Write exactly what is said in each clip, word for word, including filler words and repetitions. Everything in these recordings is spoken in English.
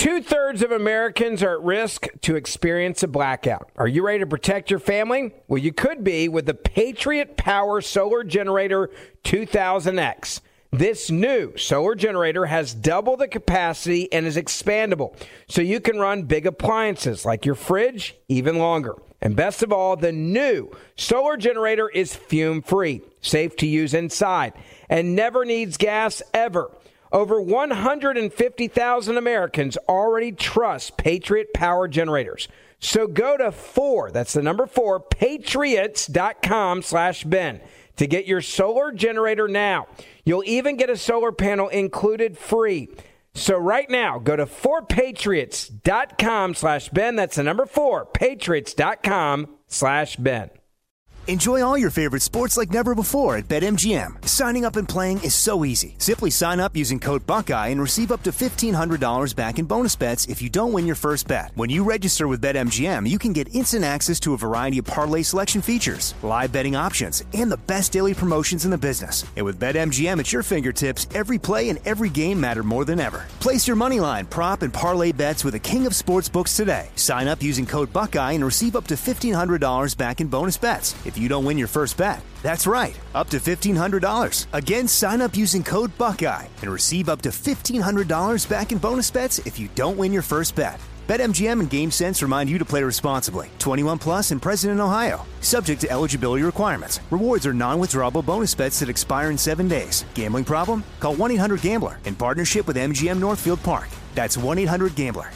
Two-thirds of Americans are at risk to experience a blackout. Are you ready to protect your family? Well, you could be with the Patriot Power Solar Generator two thousand X. This new solar generator has double the capacity and is expandable, so you can run big appliances like your fridge even longer. And best of all, the new solar generator is fume-free, safe to use inside, and never needs gas ever. Over one hundred fifty thousand Americans already trust Patriot Power Generators. So go to four, that's the number four, patriots.com slash Ben to get your solar generator now. You'll even get a solar panel included free. So right now, go to four patriots.com slash Ben. That's the number four, patriots.com slash Ben. Enjoy all your favorite sports like never before at BetMGM. Signing up and playing is so easy. Simply sign up using code Buckeye and receive up to fifteen hundred dollars back in bonus bets if you don't win your first bet. When you register with BetMGM, you can get instant access to a variety of parlay selection features, live betting options, and the best daily promotions in the business. And with BetMGM at your fingertips, every play and every game matter more than ever. Place your moneyline, prop, and parlay bets with the king of sportsbooks today. Sign up using code Buckeye and receive up to fifteen hundred dollars back in bonus bets if you don't win your first bet. That's right, up to fifteen hundred dollars. Again, sign up using code Buckeye and receive up to fifteen hundred dollars back in bonus bets if you don't win your first bet. BetMGM and GameSense remind you to play responsibly. twenty-one plus and present in Ohio. Subject to eligibility requirements. Rewards are non-withdrawable bonus bets that expire in seven days. Gambling problem? Call one eight hundred gambler in partnership with M G M Northfield Park. That's one eight hundred gambler.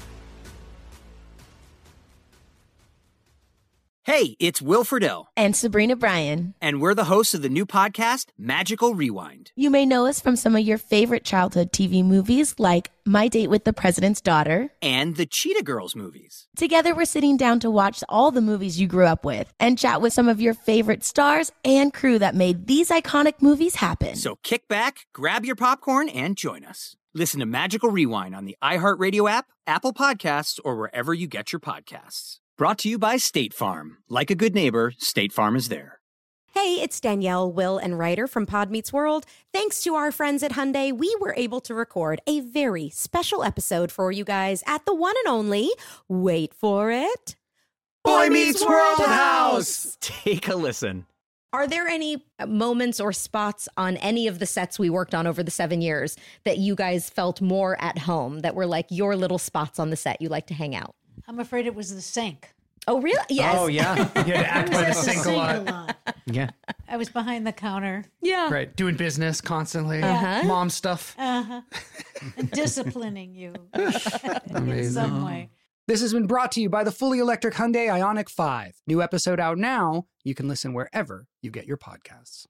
Hey, it's Will Friedle. And Sabrina Bryan. And we're the hosts of the new podcast, Magical Rewind. You may know us from some of your favorite childhood T V movies like My Date with the President's Daughter. And the Cheetah Girls movies. Together, we're sitting down to watch all the movies you grew up with and chat with some of your favorite stars and crew that made these iconic movies happen. So kick back, grab your popcorn, and join us. Listen to Magical Rewind on the iHeartRadio app, Apple Podcasts, or wherever you get your podcasts. Brought to you by State Farm. Like a good neighbor, State Farm is there. Hey, it's Danielle, Will, and Ryder from Pod Meets World. Thanks to our friends at Hyundai, we were able to record a very special episode for you guys at the one and only, wait for it, Boy Meets World House! Take a listen. Are there any moments or spots on any of the sets we worked on over the seven years that you guys felt more at home, that were like your little spots on the set you like to hang out? I'm afraid it was the sink. Oh, really? Yes. Oh, yeah. You had to act by the sink a lot. a lot. Yeah. I was behind the counter. Yeah. Right. Doing business constantly. Uh-huh. Mom stuff. Uh-huh. And disciplining you in Amazing. some way. This has been brought to you by the fully electric Hyundai Ioniq five. New episode out now. You can listen wherever you get your podcasts.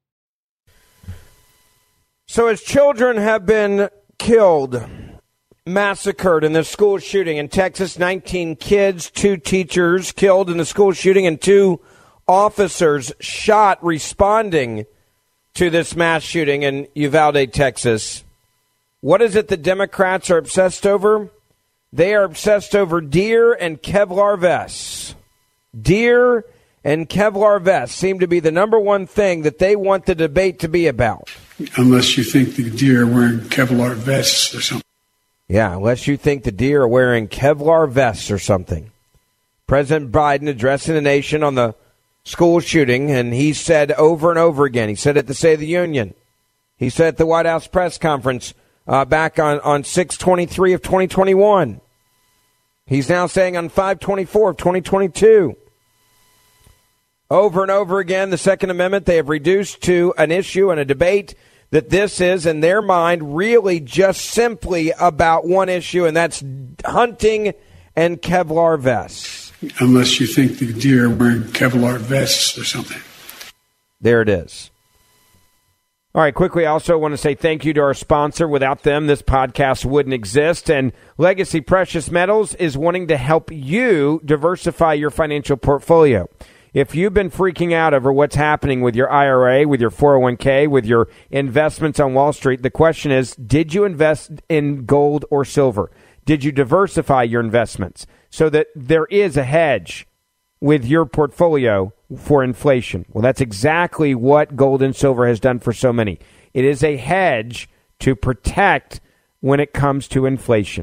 So as children have been killed, massacred in the school shooting in Texas, nineteen kids, two teachers killed in the school shooting, and two officers shot responding to this mass shooting in Uvalde, Texas. What is it the Democrats are obsessed over? They are obsessed over deer and Kevlar vests. Deer and Kevlar vests seem to be the number one thing that they want the debate to be about. Unless you think the deer are wearing Kevlar vests or something. Yeah, unless you think the deer are wearing Kevlar vests or something. President Biden addressing the nation on the school shooting, and he said over and over again, he said at the State of the Union, he said at the White House press conference uh, back on, on six twenty-three of twenty twenty-one. He's now saying on five twenty-four of twenty twenty-two. Over and over again, the Second Amendment they have reduced to an issue and a debate that this is, in their mind, really just simply about one issue, and that's hunting and Kevlar vests. Unless you think the deer are wearing Kevlar vests or something. There it is. All right, quickly, I also want to say thank you to our sponsor. Without them, this podcast wouldn't exist, and Legacy Precious Metals is wanting to help you diversify your financial portfolio. If you've been freaking out over what's happening with your I R A, with your four oh one k, with your investments on Wall Street, the question is, did you invest in gold or silver? Did you diversify your investments so that there is a hedge with your portfolio for inflation? Well, that's exactly what gold and silver has done for so many. It is a hedge to protect when it comes to inflation.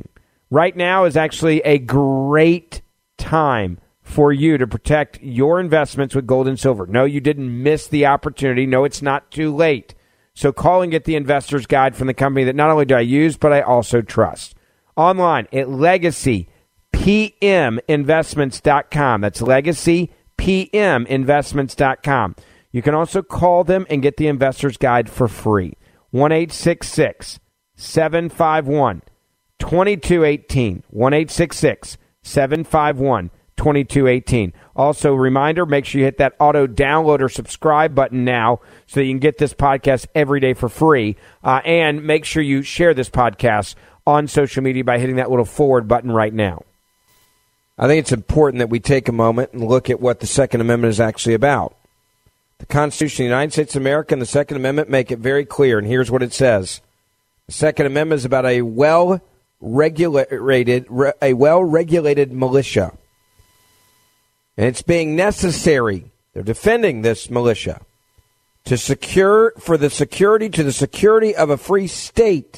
Right now is actually a great time for you to protect your investments with gold and silver. No, you didn't miss the opportunity. No, it's not too late. So call and get the investor's guide from the company that not only do I use, but I also trust. Online at legacy p m investments dot com. That's legacy p m investments dot com. You can also call them and get the investor's guide for free. one eight six six, seven five one, two two one eight. one eight six six, seven five one, two two one eight. Also, reminder, make sure you hit that auto download or subscribe button now so that you can get this podcast every day for free. Uh, and make sure you share this podcast on social media by hitting that little forward button right now. I think it's important that we take a moment and look at what the Second Amendment is actually about. The Constitution of the United States of America and the Second Amendment make it very clear, and here's what it says. The Second Amendment is about a well-regulated, a well-regulated militia. And it's being necessary, they're defending this militia, to secure, for the security, to the security of a free state.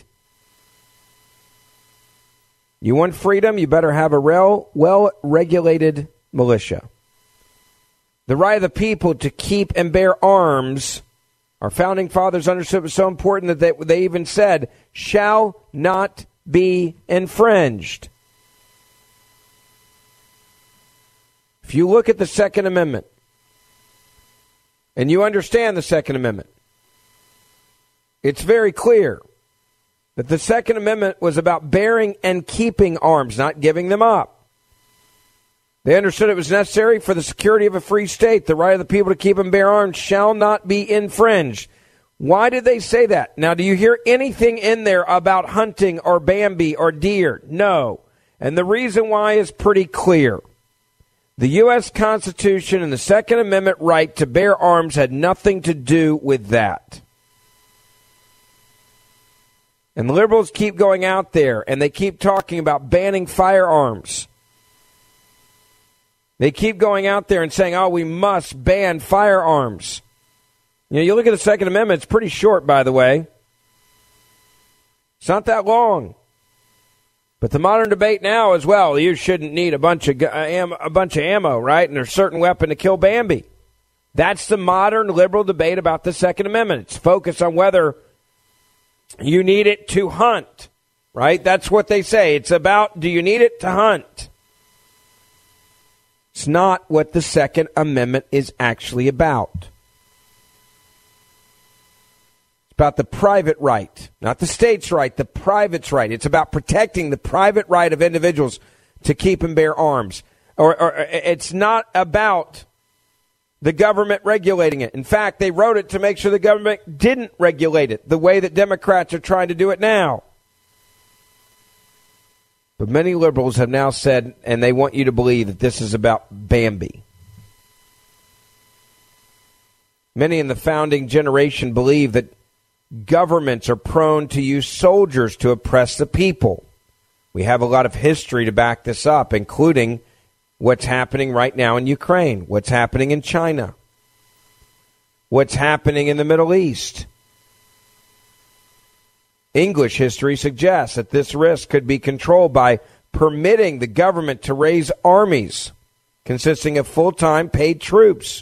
You want freedom, you better have a real, well-regulated militia. The right of the people to keep and bear arms, our founding fathers understood was so important that they, they even said, shall not be infringed. If you look at the Second Amendment, and you understand the Second Amendment, it's very clear that the Second Amendment was about bearing and keeping arms, not giving them up. They understood it was necessary for the security of a free state. The right of the people to keep and bear arms shall not be infringed. Why did they say that? Now, do you hear anything in there about hunting or Bambi or deer? No. And the reason why is pretty clear. The U S Constitution and the Second Amendment right to bear arms had nothing to do with that. And the liberals keep going out there and they keep talking about banning firearms. They keep going out there and saying, oh, we must ban firearms. You know, you look at the Second Amendment, it's pretty short, by the way. It's not that long. But the modern debate now is, well, you shouldn't need a bunch of a bunch of ammo, right? And there's a certain weapon to kill Bambi. That's the modern liberal debate about the Second Amendment. It's focused on whether you need it to hunt, right? That's what they say. It's about, do you need it to hunt? It's not what the Second Amendment is actually about. It's about the private right, not the state's right, the private's right. It's about protecting the private right of individuals to keep and bear arms. Or, or it's not about the government regulating it. In fact, they wrote it to make sure the government didn't regulate it the way that Democrats are trying to do it now. But many liberals have now said, and they want you to believe, that this is about Bambi. Many in the founding generation believe that governments are prone to use soldiers to oppress the people. We have a lot of history to back this up, including what's happening right now in Ukraine, what's happening in China, what's happening in the Middle East. English history suggests that this risk could be controlled by permitting the government to raise armies consisting of full-time paid troops,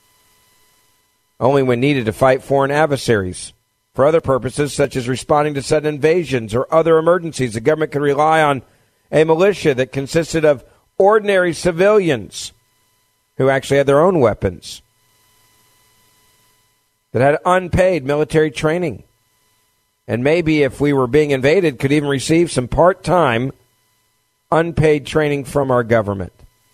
only when needed to fight foreign adversaries. For other purposes, such as responding to sudden invasions or other emergencies, the government could rely on a militia that consisted of ordinary civilians who actually had their own weapons, that had unpaid military training. And maybe if we were being invaded, could even receive some part-time, unpaid training from our government.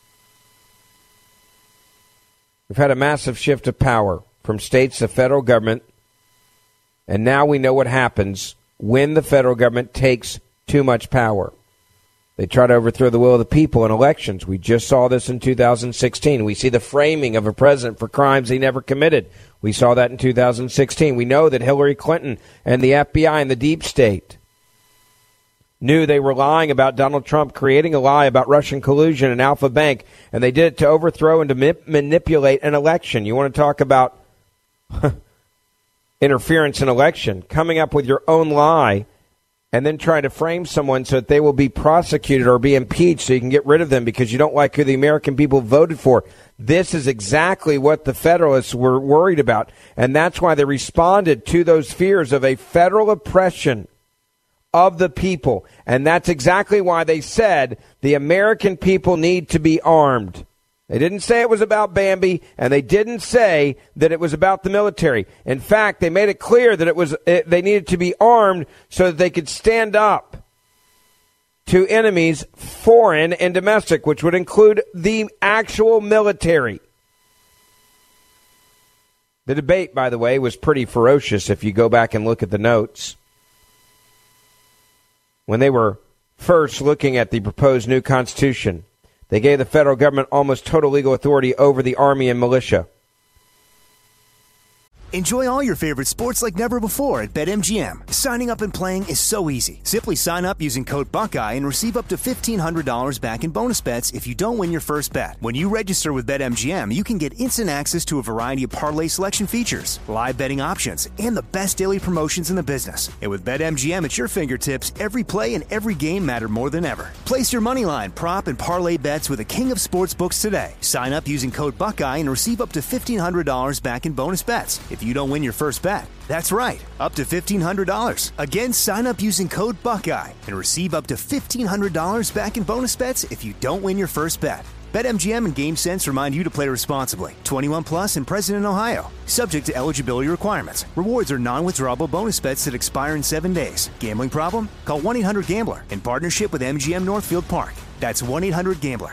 We've had a massive shift of power from states to federal government, and now we know what happens when the federal government takes too much power. They try to overthrow the will of the people in elections. We just saw this in two thousand sixteen. We see the framing of a president for crimes he never committed. We saw that in two thousand sixteen. We know that Hillary Clinton and the F B I and the deep state knew they were lying about Donald Trump, creating a lie about Russian collusion and Alpha Bank, and they did it to overthrow and to ma- manipulate an election. You want to talk about interference in election, coming up with your own lie and then try to frame someone so that they will be prosecuted or be impeached so you can get rid of them because you don't like who the American people voted for. This is exactly what the Federalists were worried about, and that's why they responded to those fears of a federal oppression of the people. And that's exactly why they said the American people need to be armed. They didn't say it was about Bambi, and they didn't say that it was about the military. In fact, they made it clear that it was it, they needed to be armed so that they could stand up to enemies, foreign and domestic, which would include the actual military. The debate, by the way, was pretty ferocious if you go back and look at the notes. When they were first looking at the proposed new Constitution, they gave the federal government almost total legal authority over the Army and militia. Enjoy all your favorite sports like never before at BetMGM. Signing up and playing is so easy. Simply sign up using code Buckeye and receive up to fifteen hundred dollars back in bonus bets if you don't win your first bet. When you register with BetMGM, you can get instant access to a variety of parlay selection features, live betting options, and the best daily promotions in the business. And with BetMGM at your fingertips, every play and every game matter more than ever. Place your moneyline, prop, and parlay bets with the king of sportsbooks today. Sign up using code Buckeye and receive up to fifteen hundred dollars back in bonus bets if you don't win your first bet. That's right, up to fifteen hundred dollars. Again, sign up using code Buckeye and receive up to fifteen hundred dollars back in bonus bets if you don't win your first bet. BetMGM and GameSense remind you to play responsibly. twenty-one plus and present in Ohio. Subject to eligibility requirements. Rewards are non-withdrawable bonus bets that expire in seven days. Gambling problem? Call one eight hundred gambler in partnership with M G M Northfield Park. That's one eight hundred gambler.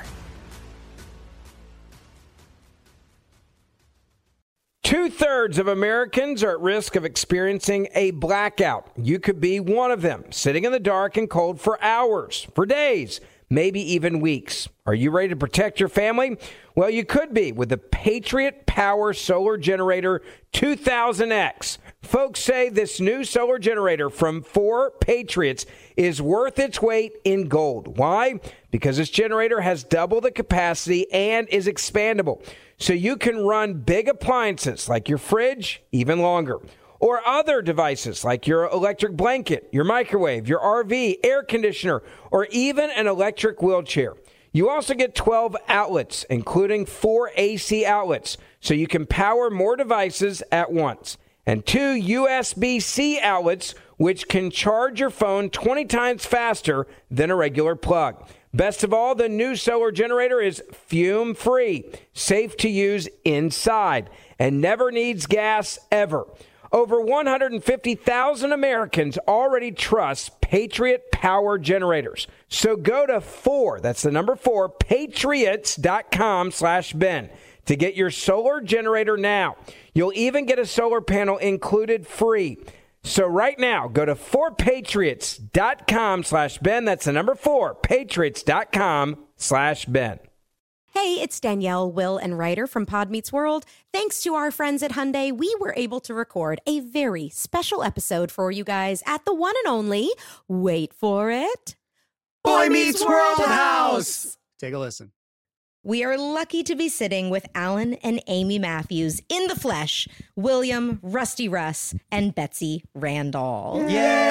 Two-thirds of Americans are at risk of experiencing a blackout. You could be one of them, sitting in the dark and cold for hours, for days, maybe even weeks. Are you ready to protect your family? Well, you could be with the Patriot Power Solar Generator two thousand X. Folks say this new solar generator from four Patriots is worth its weight in gold. Why? Because this generator has double the capacity and is expandable. So you can run big appliances like your fridge even longer, or other devices like your electric blanket, your microwave, your R V, air conditioner, or even an electric wheelchair. You also get twelve outlets, including four A C outlets, so you can power more devices at once, and two U S B C outlets, which can charge your phone twenty times faster than a regular plug. Best of all, the new solar generator is fume-free, safe to use inside, and never needs gas ever. Over one hundred fifty thousand Americans already trust Patriot Power Generators. So go to four, that's the number four, patriots.com slash Ben to get your solar generator now. You'll even get a solar panel included free. So right now, go to four patriots dot com slash Ben. That's the number four, patriots.com slash Ben. Hey, it's Danielle, Will, and Ryder from Pod Meets World. Thanks to our friends at Hyundai, we were able to record a very special episode for you guys at the one and only, wait for it, Boy Meets World House. Take a listen. We are lucky to be sitting with Alan and Amy Matthews in the flesh, William, Rusty Russ, and Betsy Randall.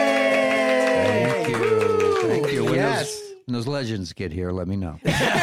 Yay! Thank you. Thank you. When, Yes. those, when those legends get here, let me know.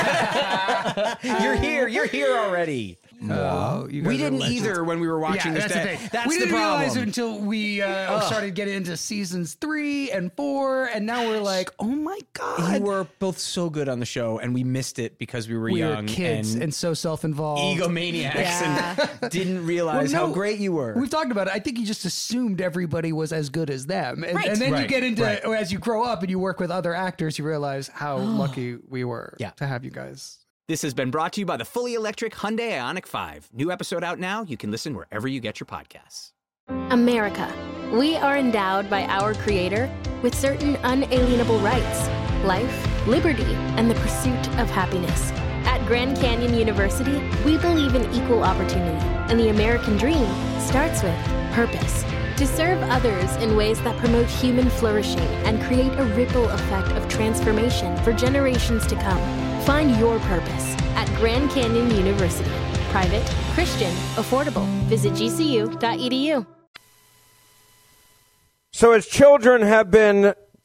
You're here. You're here already. No, you guys we are didn't legends. either when we were watching Yeah, this. that's the day. thing. That's we the didn't problem. realize it until we uh, started getting into seasons three and four, and now we're like, oh my god, You were both so good on the show, and we missed it because we were we young were kids and, and, so self-involved, egomaniacs, Yeah. and didn't realize Well, no, how great you were. We've talked about it. I think you just assumed everybody was as good as them, and, Right. and then you Right, get into right. as you grow up and you work with other actors, you realize how lucky we were Yeah. to have you guys. This has been brought to you by the fully electric Hyundai Ioniq five. New episode out now. You can listen wherever you get your podcasts. America. We are endowed by our Creator with certain unalienable rights: life, liberty, and the pursuit of happiness. At Grand Canyon University, we believe in equal opportunity, and the American dream starts with purpose. To serve others in ways that promote human flourishing and create a ripple effect of transformation for generations to come. Find your purpose at Grand Canyon University. Private, Christian, affordable. Visit G C U dot E D U. So as children have been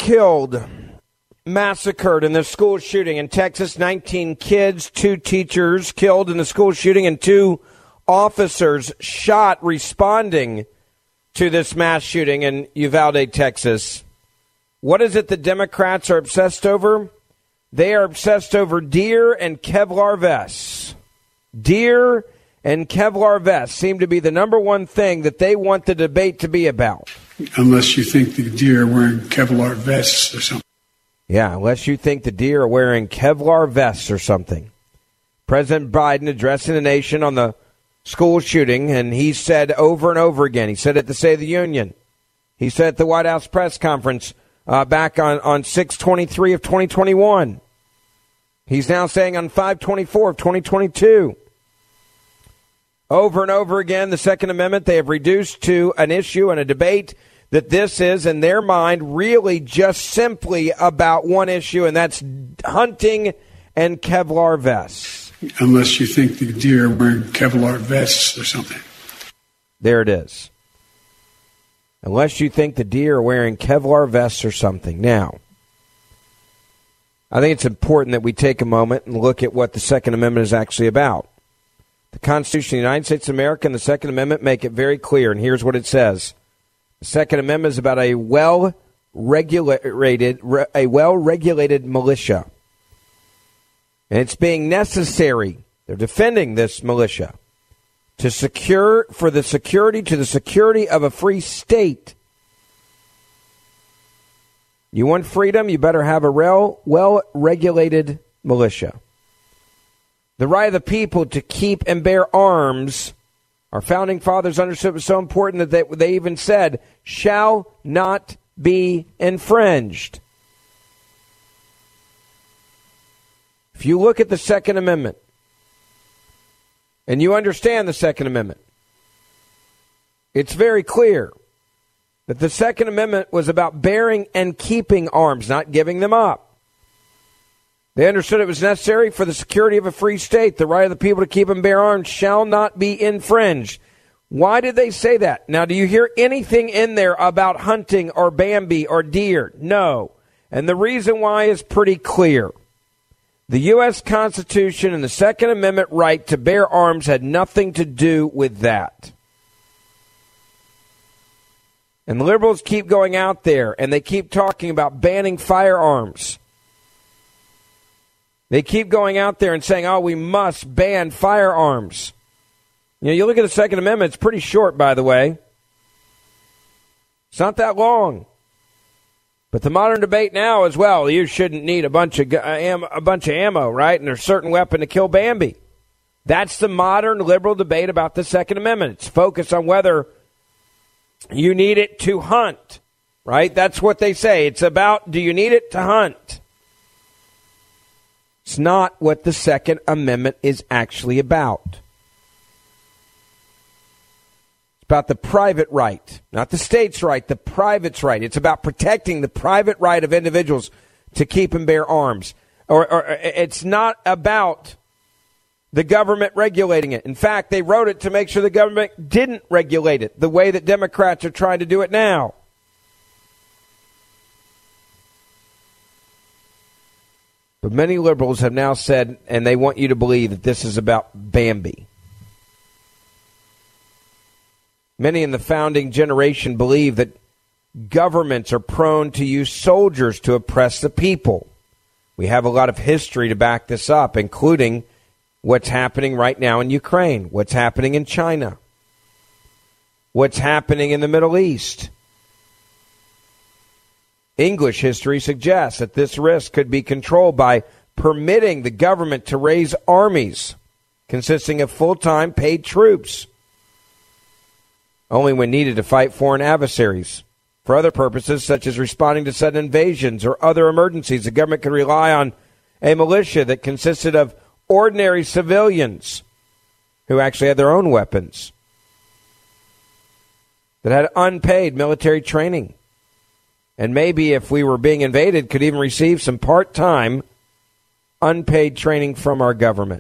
killed, massacred in the school shooting in Texas. nineteen kids, two teachers killed in the school shooting, and two officers shot responding to this mass shooting in Uvalde, Texas. What is it the Democrats are obsessed over? They are obsessed over deer and Kevlar vests. Deer and Kevlar vests seem to be the number one thing that they want the debate to be about. Unless you think the deer are wearing Kevlar vests or something. Yeah, unless you think the deer are wearing Kevlar vests or something. President Biden addressing the nation on the school shooting, and he said over and over again, he said at the State of the Union, he said at the White House press conference uh, back on, on six twenty-three of twenty twenty-one. He's now saying on five twenty-four of twenty twenty-two. Over and over again, the Second Amendment, they have reduced to an issue and a debate that this is, in their mind, really just simply about one issue, and that's hunting and Kevlar vests. Unless you think the deer are wearing Kevlar vests or something. There it is. Unless you think the deer are wearing Kevlar vests or something. Now, I think it's important that we take a moment and look at what the Second Amendment is actually about. The Constitution of the United States of America and the Second Amendment make it very clear, and here's what it says. The Second Amendment is about a well-regulated, a well-regulated militia. And it's being necessary, they're defending this militia, to secure, for the security, to the security of a free state. You want freedom, you better have a real, well-regulated militia. The right of the people to keep and bear arms, our founding fathers understood it was so important that they, they even said, shall not be infringed. If you look at the Second Amendment, and you understand the Second Amendment, it's very clear that the Second Amendment was about bearing and keeping arms, not giving them up. They understood it was necessary for the security of a free state. The right of the people to keep and bear arms shall not be infringed. Why did they say that? Now, do you hear anything in there about hunting or Bambi or deer? No. And the reason why is pretty clear. The U S Constitution and the Second Amendment right to bear arms had nothing to do with that. And the liberals keep going out there, and they keep talking about banning firearms. They keep going out there and saying, oh, we must ban firearms. You know, you look at the Second Amendment, it's pretty short, by the way. It's not that long. But the modern debate now is, well, you shouldn't need a bunch of a bunch of ammo, right? And there's a certain weapon to kill Bambi. That's the modern liberal debate about the Second Amendment. It's focused on whether you need it to hunt, right? That's what they say. It's about, do you need it to hunt? It's not what the Second Amendment is actually about. It's about the private right, not the state's right, the private's right. It's about protecting the private right of individuals to keep and bear arms. Or, or it's not about the government regulating it. In fact, they wrote it to make sure the government didn't regulate it the way that Democrats are trying to do it now. But many liberals have now said, and they want you to believe, that this is about Bambi. Many in the founding generation believe that governments are prone to use soldiers to oppress the people. We have a lot of history to back this up, including what's happening right now in Ukraine, what's happening in China, what's happening in the Middle East. English history suggests that this risk could be controlled by permitting the government to raise armies consisting of full-time paid troops, only when needed to fight foreign adversaries. For other purposes, such as responding to sudden invasions or other emergencies, the government could rely on a militia that consisted of ordinary civilians who actually had their own weapons, that had unpaid military training, and maybe, if we were being invaded, could even receive some part-time unpaid training from our government.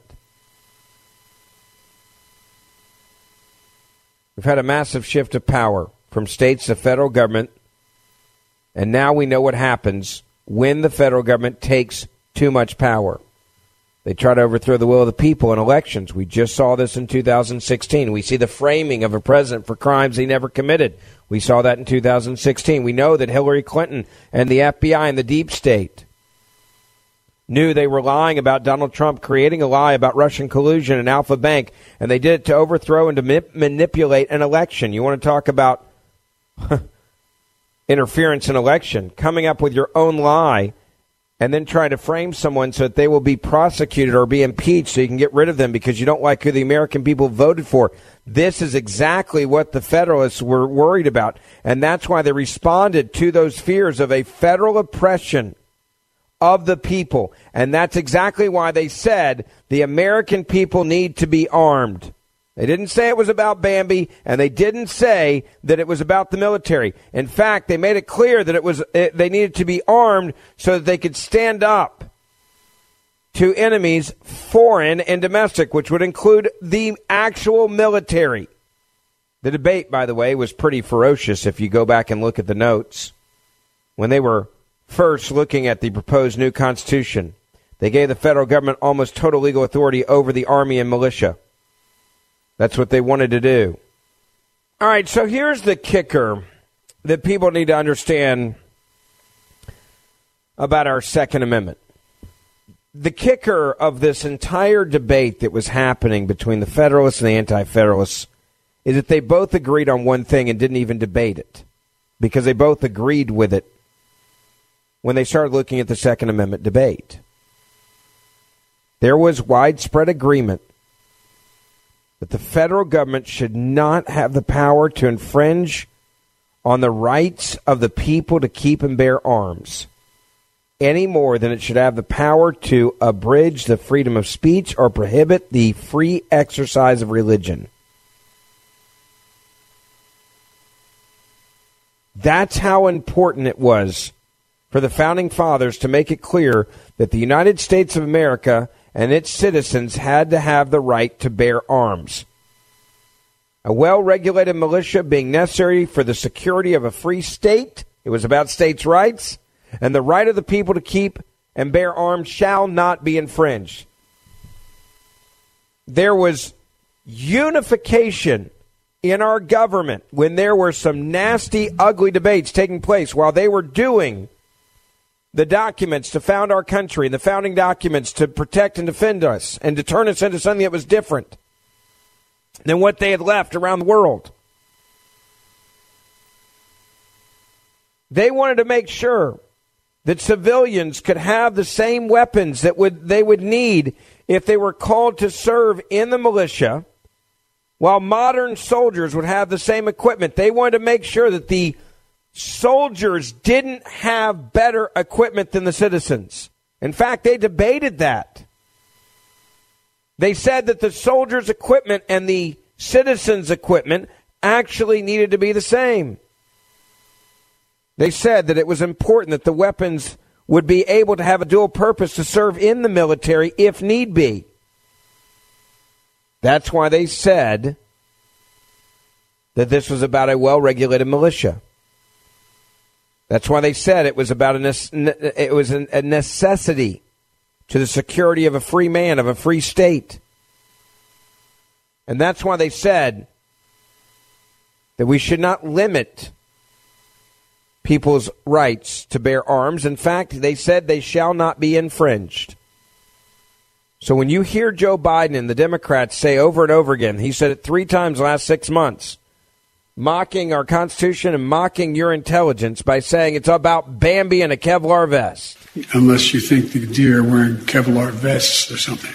We've had a massive shift of power from states to federal government And now we know what happens when the federal government takes too much power. They try to overthrow the will of the people in elections. We just saw this in two thousand sixteen. We see the framing of a president for crimes he never committed. We saw that in two thousand sixteen. We know that Hillary Clinton and the F B I and the deep state knew they were lying about Donald Trump, creating a lie about Russian collusion and Alpha Bank, and they did it to overthrow and to ma- manipulate an election. You want to talk about interference in election, coming up with your own lie and then trying to frame someone so that they will be prosecuted or be impeached so you can get rid of them because you don't like who the American people voted for. This is exactly what the Federalists were worried about, and that's why they responded to those fears of a federal oppression of the people. And that's exactly why they said the American people need to be armed. They didn't say it was about Bambi, and they didn't say that it was about the military. In fact, they made it clear that it was it, they needed to be armed so that they could stand up to enemies, foreign and domestic, which would include the actual military. The debate, by the way, was pretty ferocious if you go back and look at the notes. When they were first looking at the proposed new Constitution, they gave the federal government almost total legal authority over the army and militia. That's what they wanted to do. All right, so here's the kicker that people need to understand about our Second Amendment. The kicker of this entire debate that was happening between the Federalists and the Anti-Federalists is that they both agreed on one thing and didn't even debate it because they both agreed with it when they started looking at the Second Amendment debate. There was widespread agreement that the federal government should not have the power to infringe on the rights of the people to keep and bear arms any more than it should have the power to abridge the freedom of speech or prohibit the free exercise of religion. That's how important it was for the Founding Fathers to make it clear that the United States of America and its citizens had to have the right to bear arms. A well-regulated militia being necessary for the security of a free state. It was about states' rights, and the right of the people to keep and bear arms shall not be infringed. There was unification in our government when there were some nasty, ugly debates taking place while they were doing the documents to found our country and the founding documents to protect and defend us and to turn us into something that was different than what they had left around the world. They wanted to make sure that civilians could have the same weapons that would they would need if they were called to serve in the militia, while modern soldiers would have the same equipment. They wanted to make sure that the soldiers didn't have better equipment than the citizens. In fact, they debated that. They said that the soldiers' equipment and the citizens' equipment actually needed to be the same. They said that it was important that the weapons would be able to have a dual purpose to serve in the military if need be. That's why they said that this was about a well-regulated militia. That's why they said it was about a, it was a necessity to the security of a free man, of a free state. And that's why they said that we should not limit people's rights to bear arms. In fact, they said they shall not be infringed. So when you hear Joe Biden and the Democrats say over and over again, he said it three times last six months, mocking our Constitution and mocking your intelligence by saying it's about Bambi and a Kevlar vest. Unless you think the deer are wearing Kevlar vests or something.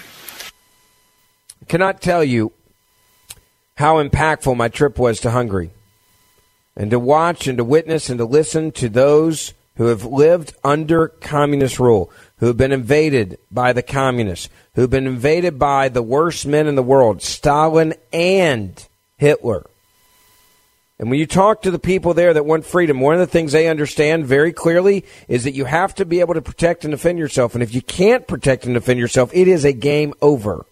I cannot tell you how impactful my trip was to Hungary. And to watch and to witness and to listen to those who have lived under communist rule, who have been invaded by the communists, who have been invaded by the worst men in the world, Stalin and Hitler. And when you talk to the people there that want freedom, one of the things they understand very clearly is that you have to be able to protect and defend yourself. And if you can't protect and defend yourself, it is a game over.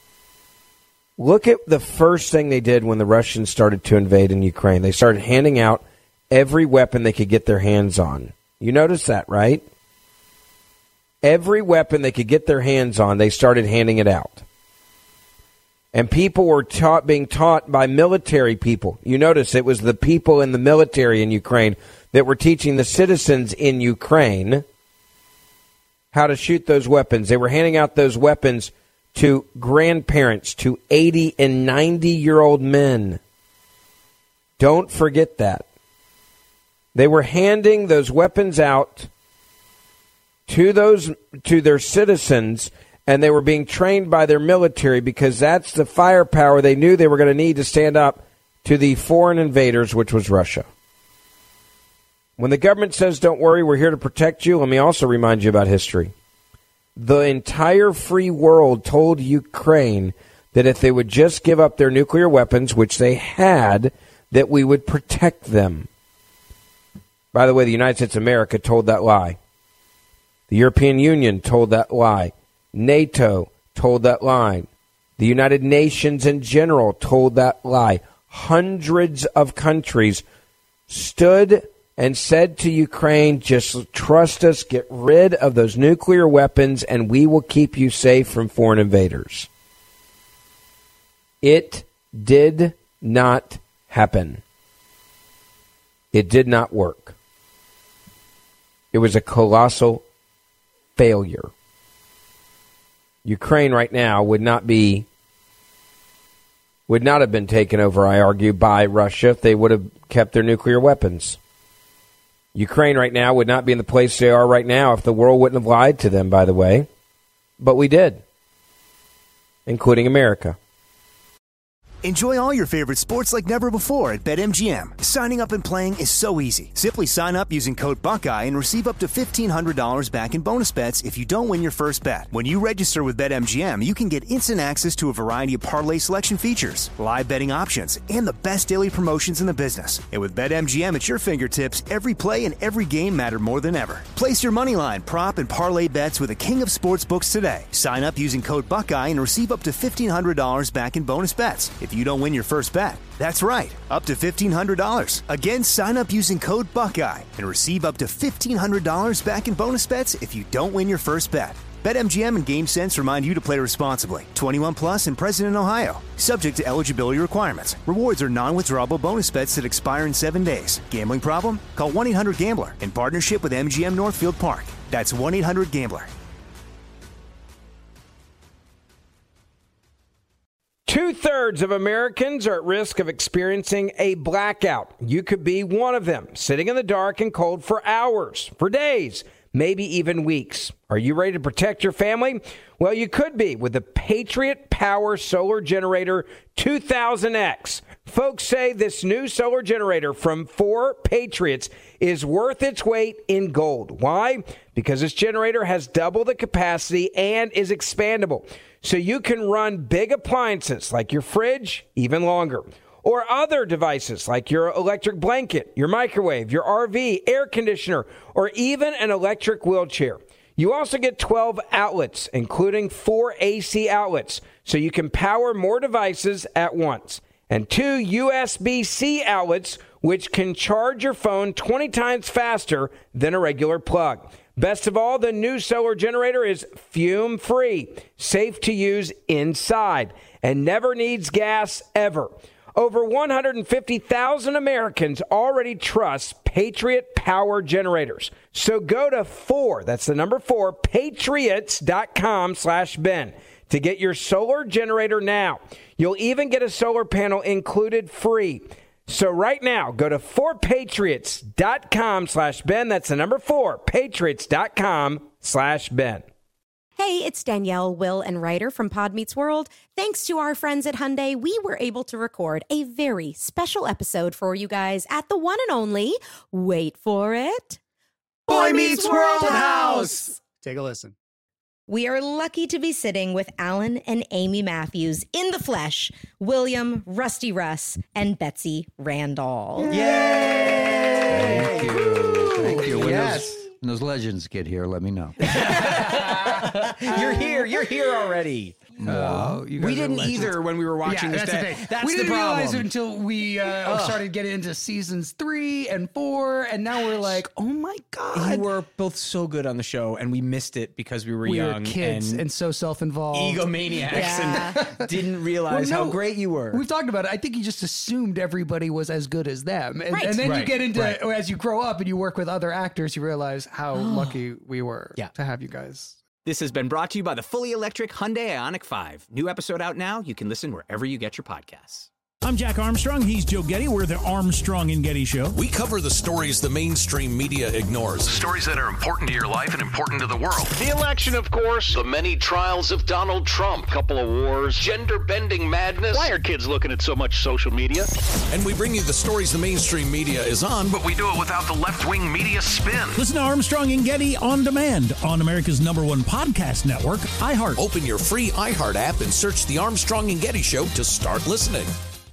Look at the first thing they did when the Russians started to invade in Ukraine. They started handing out every weapon they could get their hands on. You notice that, right? Every weapon they could get their hands on, they started handing it out. And people were taught, being taught by military people. You notice it was the people in the military in Ukraine that were teaching the citizens in Ukraine how to shoot those weapons. They were handing out those weapons to grandparents, to eighty and ninety-year-old men. Don't forget that. They were handing those weapons out to those to their citizens, and they were being trained by their military because that's the firepower they knew they were going to need to stand up to the foreign invaders, which was Russia. When the government says, don't worry, we're here to protect you, let me also remind you about history. The entire free world told Ukraine that if they would just give up their nuclear weapons, which they had, that we would protect them. By the way, the United States of America told that lie. The European Union told that lie. NATO told that lie. The United Nations in general told that lie. Hundreds of countries stood and said to Ukraine, just trust us, get rid of those nuclear weapons, and we will keep you safe from foreign invaders. It did not happen. It did not work. It was a colossal failure. Ukraine right now would not be, would not have been taken over, I argue, by Russia if they would have kept their nuclear weapons. Ukraine right now would not be in the place they are right now if the world wouldn't have lied to them, by the way. But we did, including America. Enjoy all your favorite sports like never before at BetMGM. Signing up and playing is so easy. Simply sign up using code Buckeye and receive up to fifteen hundred dollars back in bonus bets if you don't win your first bet. When you register with BetMGM, you can get instant access to a variety of parlay selection features, live betting options, and the best daily promotions in the business. And with BetMGM at your fingertips, every play and every game matter more than ever. Place your moneyline, prop, and parlay bets with the king of sportsbooks today. Sign up using code Buckeye and receive up to fifteen hundred dollars back in bonus bets if you don't win your first bet. That's right, up to fifteen hundred dollars. Again, sign up using code Buckeye and receive up to fifteen hundred dollars back in bonus bets if you don't win your first bet. BetMGM and GameSense remind you to play responsibly. twenty-one plus and present in Ohio. Subject to eligibility requirements. Rewards are non-withdrawable bonus bets that expire in seven days. Gambling problem? Call one eight hundred gambler in partnership with M G M Northfield Park. That's one eight hundred gambler. Two-thirds of Americans are at risk of experiencing a blackout. You could be one of them, sitting in the dark and cold for hours, for days, maybe even weeks. Are you ready to protect your family? Well, you could be with the Patriot Power Solar Generator two thousand X. Folks say this new solar generator from four Patriots is worth its weight in gold. Why? Because this generator has double the capacity and is expandable. So you can run big appliances like your fridge even longer, or other devices like your electric blanket, your microwave, your R V, air conditioner, or even an electric wheelchair. You also get twelve outlets, including four A C outlets, so you can power more devices at once, and two U S B C outlets, which can charge your phone twenty times faster than a regular plug. Best of all, the new solar generator is fume-free, safe to use inside, and never needs gas ever. Over one hundred fifty thousand Americans already trust Patriot Power Generators. So go to four, that's the number four, patriots.com slash Ben to get your solar generator now. You'll even get a solar panel included free. So right now, go to four patriots.com slash Ben. That's the number four, patriots.com slash Ben. Hey, it's Danielle, Will, and Ryder from Pod Meets World. Thanks to our friends at Hyundai, we were able to record a very special episode for you guys at the one and only, wait for it, Boy Meets World House. Take a listen. We are lucky to be sitting with Alan and Amy Matthews in the flesh, William, Rusty Russ, and Betsy Randall. Thank you. Thank you. When Yes. those, When those legends get here, let me know. You're here. You're here already. No, you guys we are didn't legends. either when we were watching yeah, this. that's That, the thing. that's we the didn't problem. realize it until we uh, started getting into seasons three and four, and now we're like, oh my god, You were both so good on the show, and we missed it because we were we young were kids and, and, so self-involved, egomaniacs, Yeah. and didn't realize Well, no, how great you were. We've talked about it. I think you just assumed everybody was as good as them, and, Right. and then you Right, get into right. as you grow up and you work with other actors, you realize how lucky we were Yeah. to have you guys. This has been brought to you by the fully electric Hyundai Ioniq five. New episode out now. You can listen wherever you get your podcasts. I'm Jack Armstrong. He's Joe Getty. We're the Armstrong and Getty Show. We cover the stories the mainstream media ignores. Stories that are important to your life and important to the world. The election, of course. The many trials of Donald Trump. Couple of wars. Gender-bending madness. Why are kids looking at so much social media? And we bring you the stories the mainstream media is on, but we do it without the left-wing media spin. Listen to Armstrong and Getty on demand on America's number one podcast network, iHeart. Open your free iHeart app and search The Armstrong and Getty Show to start listening.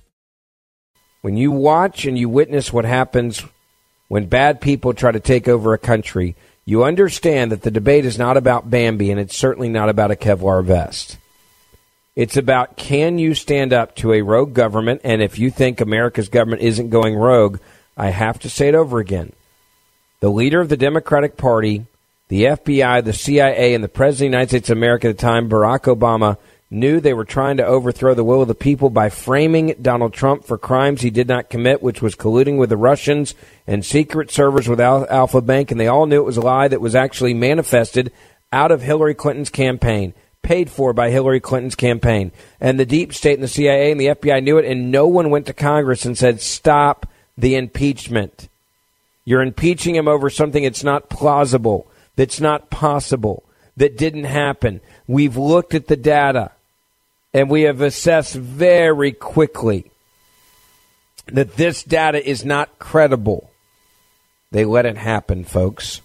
When you watch and you witness what happens when bad people try to take over a country, you understand that the debate is not about Bambi, and it's certainly not about a Kevlar vest. It's about, can you stand up to a rogue government? And if you think America's government isn't going rogue, I have to say it over again. The leader of the Democratic Party, the F B I, the C I A, and the President of the United States of America at the time, Barack Obama, knew they were trying to overthrow the will of the people by framing Donald Trump for crimes he did not commit, which was colluding with the Russians and secret servers with Al- Alpha Bank, and they all knew it was a lie that was actually manifested out of Hillary Clinton's campaign, paid for by Hillary Clinton's campaign. And the deep state and the C I A and the F B I knew it, and no one went to Congress and said, stop the impeachment. You're impeaching him over something that's not plausible, that's not possible, that didn't happen. We've looked at the data. And we have assessed very quickly that this data is not credible. They let it happen, folks.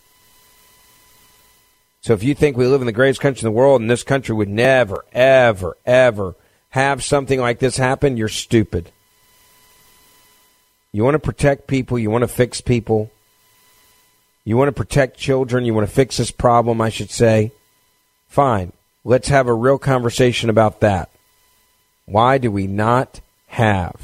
So if you think we live in the greatest country in the world and this country would never, ever, ever have something like this happen, you're stupid. You want to protect people. You want to fix people. You want to protect children. You want to fix this problem, I should say. Fine. Let's have a real conversation about that. Why do we not have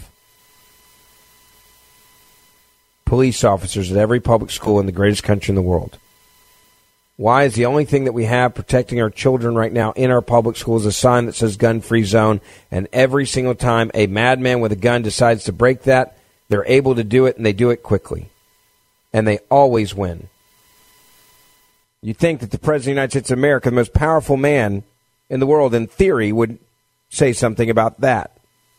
police officers at every public school in the greatest country in the world? Why is the only thing that we have protecting our children right now in our public schools a sign that says gun-free zone, and every single time a madman with a gun decides to break that, they're able to do it, and they do it quickly. And they always win. You think that the President of the United States of America, the most powerful man in the world, in theory, would say something about that.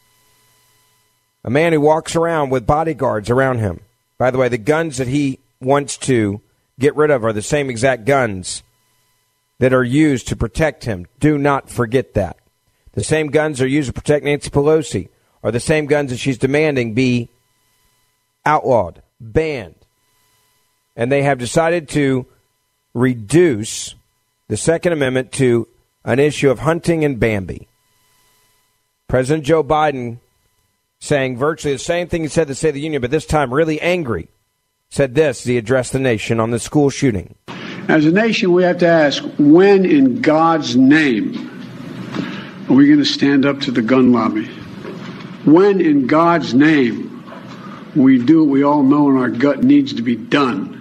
A man who walks around with bodyguards around him. By the way, the guns that he wants to get rid of are the same exact guns that are used to protect him. Do not forget that. The same guns are used to protect Nancy Pelosi are the same guns that she's demanding be outlawed, banned. And they have decided to reduce the Second Amendment to an issue of hunting and Bambi. President Joe Biden saying virtually the same thing he said to State of the Union, but this time really angry, said this as he addressed the nation on the school shooting. As a nation, we have to ask, when in God's name are we going to stand up to the gun lobby? When in God's name we do what we all know in our gut needs to be done?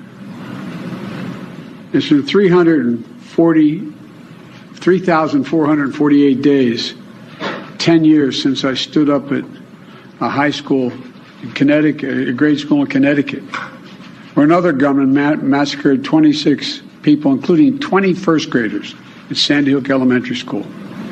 It's been three hundred forty, three thousand four hundred forty-eight days, ten years since I stood up at a high school in Connecticut, a grade school in Connecticut, where another gunman ma- massacred twenty-six people, including twenty first graders at Sandy Hook Elementary School.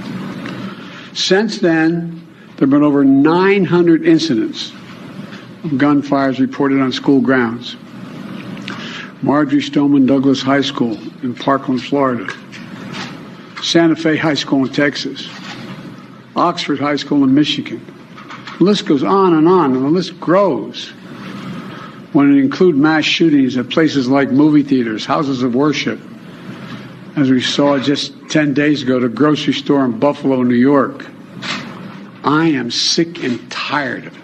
Since then, there have been over nine hundred incidents of gunfires reported on school grounds. Marjorie Stoneman Douglas High School in Parkland, Florida. Santa Fe High School in Texas. Oxford High School in Michigan. The list goes on and on, and the list grows when it includes mass shootings at places like movie theaters, houses of worship, as we saw just ten days ago at a grocery store in Buffalo, New York. I am sick and tired of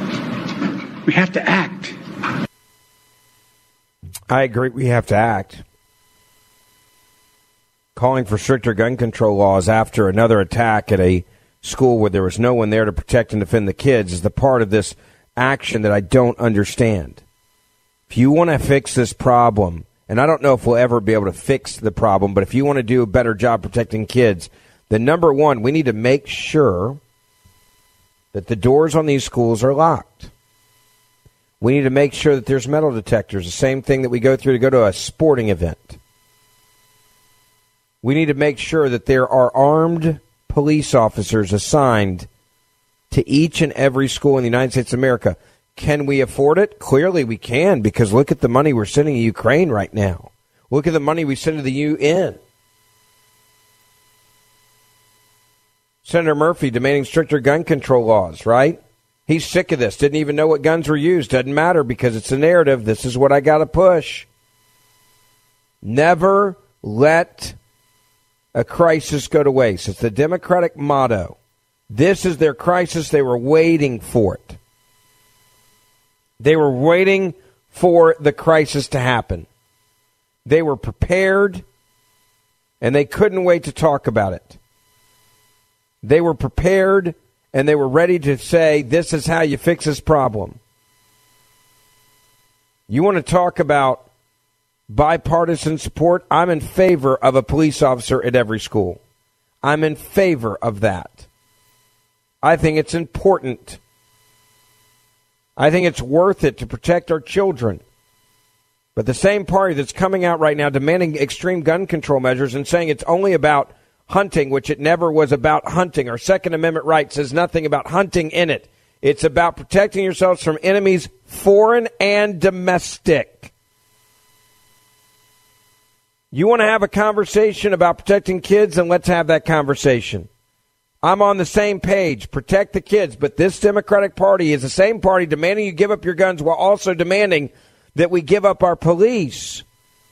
it. We have to act. I agree. We have to act. calling for stricter gun control laws after another attack at a school where there was no one there to protect and defend the kids is the part of this action that I don't understand. If you want to fix this problem, and I don't know if we'll ever be able to fix the problem, but if you want to do a better job protecting kids, then number one, we need to make sure that the doors on these schools are locked. We need to make sure that there's metal detectors, the same thing that we go through to go to a sporting event. We need to make sure that there are armed police officers assigned to each and every school in the United States of America. Can we afford it? Clearly we can, because look at the money we're sending to Ukraine right now. Look at the money we send to the U N. Senator Murphy demanding stricter gun control laws, right? He's sick of this. Didn't even know what guns were used. Doesn't matter because it's a narrative. This is what I got to push. Never let a crisis go to waste. It's the Democratic motto. This is their crisis. They were waiting for it. They were waiting for the crisis to happen. They were prepared, and they couldn't wait to talk about it. They were prepared, and they were ready to say, this is how you fix this problem. You want to talk about bipartisan support? I'm in favor of a police officer at every school. I'm in favor of that. I think it's important. I think it's worth it to protect our children. But the same party that's coming out right now demanding extreme gun control measures and saying it's only about hunting, which it never was about hunting. Our Second Amendment right says nothing about hunting in it. It's about protecting yourselves from enemies, foreign and domestic. You want to have a conversation about protecting kids, and let's have that conversation. I'm on the same page. Protect the kids. But this Democratic Party is the same party demanding you give up your guns while also demanding that we give up our police.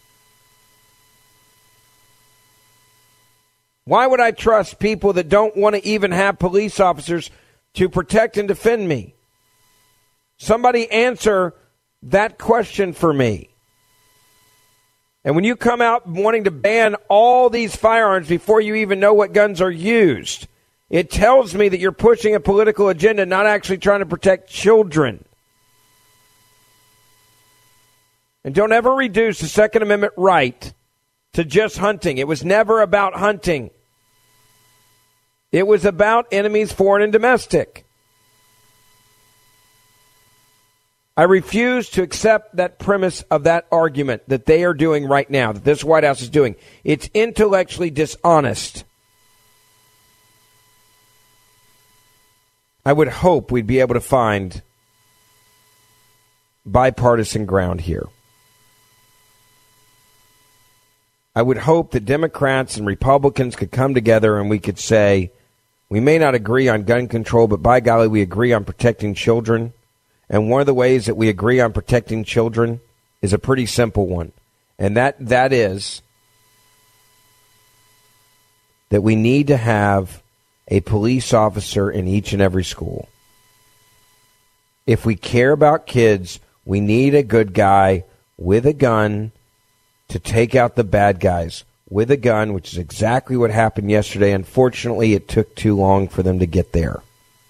Why would I trust people that don't want to even have police officers to protect and defend me? Somebody answer that question for me. And when you come out wanting to ban all these firearms before you even know what guns are used, it tells me that you're pushing a political agenda, not actually trying to protect children. And don't ever reduce the Second Amendment right to just hunting. It was never about hunting. It was about enemies, foreign and domestic. I refuse to accept that premise of that argument that they are doing right now, that this White House is doing. It's intellectually dishonest. I would hope we'd be able to find bipartisan ground here. I would hope that Democrats and Republicans could come together and we could say, we may not agree on gun control, but by golly, we agree on protecting children. And one of the ways that we agree on protecting children is a pretty simple one. And that that is that we need to have a police officer in each and every school. If we care about kids, we need a good guy with a gun to take out the bad guys with a gun, which is exactly what happened yesterday. Unfortunately, it took too long for them to get there.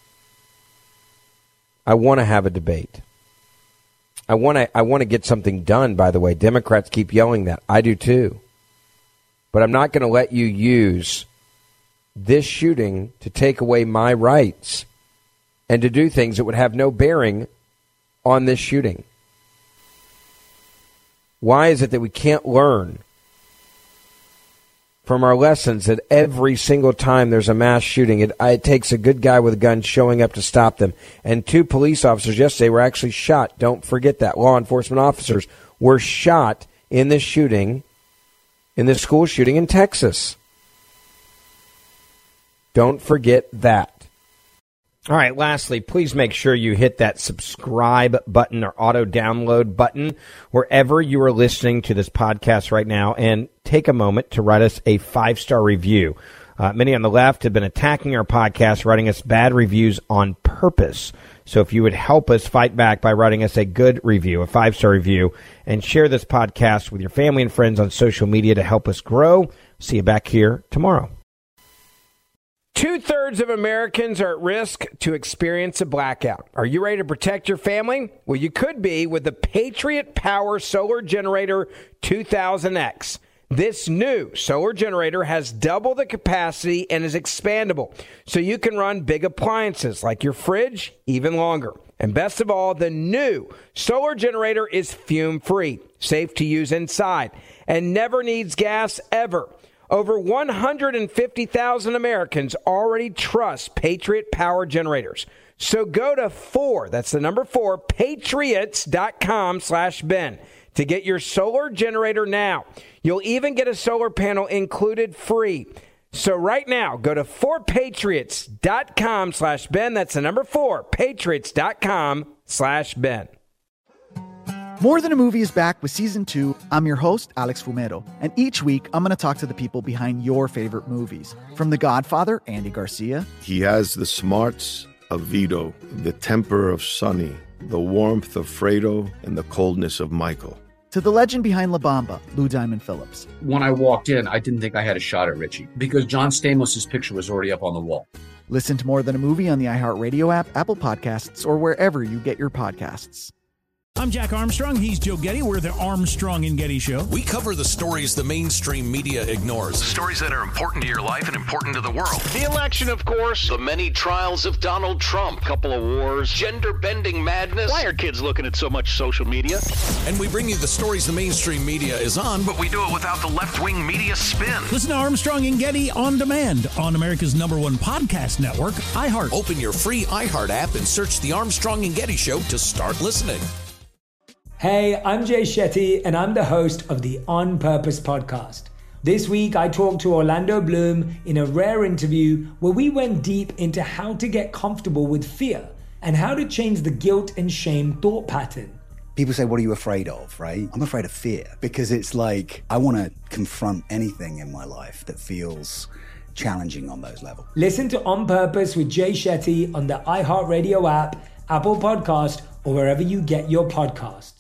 I want to have a debate. I want to I want to get something done, by the way. Democrats keep yelling that. I do too. But I'm not going to let you use this shooting to take away my rights and to do things that would have no bearing on this shooting. Why is it that we can't learn from our lessons that every single time there's a mass shooting, it, it takes a good guy with a gun showing up to stop them? And two police officers yesterday were actually shot. Don't forget that. Law enforcement officers were shot in this shooting, in this school shooting in Texas. Don't forget that. All right, lastly, please make sure you hit that subscribe button or auto-download button wherever you are listening to this podcast right now, and take a moment to write us a five-star review. Uh, many on the left have been attacking our podcast, writing us bad reviews on purpose. So if you would help us fight back by writing us a good review, a five-star review, and share this podcast with your family and friends on social media to help us grow. See you back here tomorrow. Two-thirds of Americans are at risk to experience a blackout. Are you ready to protect your family? Well, you could be with the Patriot Power Solar Generator two thousand X. This new solar generator has double the capacity and is expandable, so you can run big appliances like your fridge even longer. And best of all, the new solar generator is fume-free, safe to use inside, and never needs gas ever. Over one hundred fifty thousand Americans already trust Patriot Power Generators. So go to four, that's the number four, patriots.com slash Ben to get your solar generator now. You'll even get a solar panel included free. So right now, go to four patriots.com slash Ben. That's the number four, patriots.com slash Ben. More Than a Movie is back with season two. I'm your host, Alex Fumero, and each week I'm going to talk to the people behind your favorite movies. From The Godfather, Andy Garcia. He has the smarts of Vito, the temper of Sonny, the warmth of Fredo, and the coldness of Michael. To the legend behind La Bamba, Lou Diamond Phillips. When I walked in, I didn't think I had a shot at Richie because John Stamos' picture was already up on the wall. Listen to More Than a Movie on the iHeartRadio app, Apple Podcasts, or wherever you get your podcasts. I'm Jack Armstrong. He's Joe Getty. We're the Armstrong and Getty Show. We cover the stories the mainstream media ignores. Stories that are important to your life and important to the world. The election, of course. The many trials of Donald Trump. Couple of wars. Gender-bending madness. Why are kids looking at so much social media? And we bring you the stories the mainstream media is on, but we do it without the left-wing media spin. Listen to Armstrong and Getty on demand on America's number one podcast network, iHeart. Open your free iHeart app and search The Armstrong and Getty Show to start listening. Hey, I'm Jay Shetty, and I'm the host of the On Purpose podcast. This week, I talked to Orlando Bloom in a rare interview where we went deep into how to get comfortable with fear and how to change the guilt and shame thought pattern. People say, what are you afraid of, right? I'm afraid of fear because it's like I want to confront anything in my life that feels challenging on those levels. Listen to On Purpose with Jay Shetty on the iHeartRadio app, Apple Podcast, or wherever you get your podcasts.